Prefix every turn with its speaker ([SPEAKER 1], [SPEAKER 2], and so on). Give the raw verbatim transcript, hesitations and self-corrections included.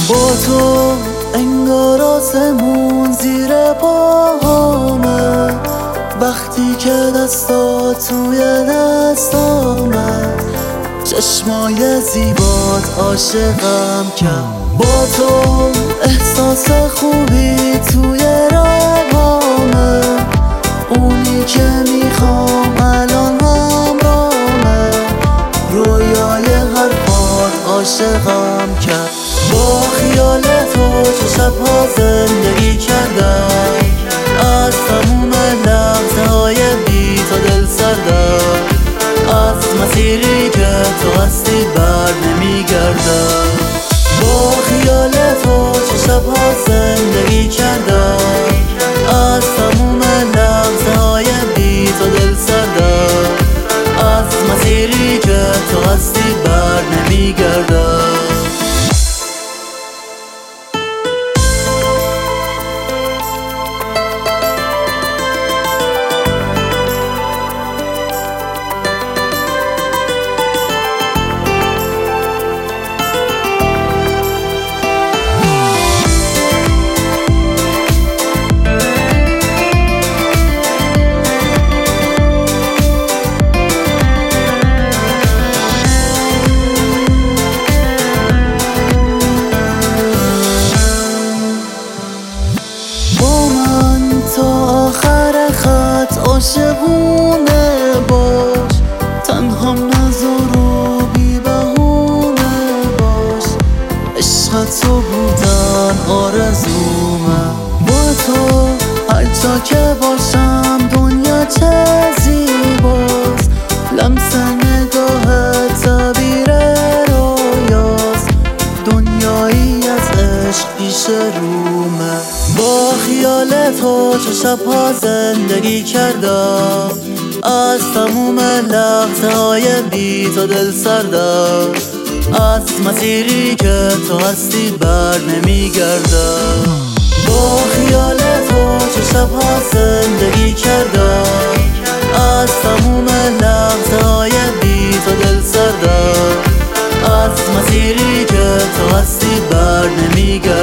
[SPEAKER 1] با تو انگار آسمون زیر پاهامه، وقتی که دستات توی دستامه، چشمای زیبات عاشقم کرد. با تو احساس خوبی توی روامه، اونی که میخوام الان همراهمه، رویای حرفات عاشقم کرد. با خیال تو چه شبها زندگی کردم، از تموم لحظه های بی تو دل سردم، از مسیری که تو هستی بر نمیگردم. با خیال تو چه شبها زندگی کردم، از تموم لحظه های بی تو دل سردم، از مسیری که تو هستی بر نمیگردم. عاشقونه باش، تنها نذار و بی بهونه باش، عشق تو بودن آرزومه. با تو هر جا که باشم دنیا چه زیباست، لمس نگاهت تعبیر رویاست، دنیایی از عشق پیش رومه. با خیال تو چه شبها زندگی کردم، از تموم لحظه های بی تو دل سردم، از مسیری که تو هستی بر نمیگردم. با خیال تو چه شبها زندگی کردم، از تموم لحظه های بی تو دل سردم، از مسیری که تو هستی بر نمیگردم.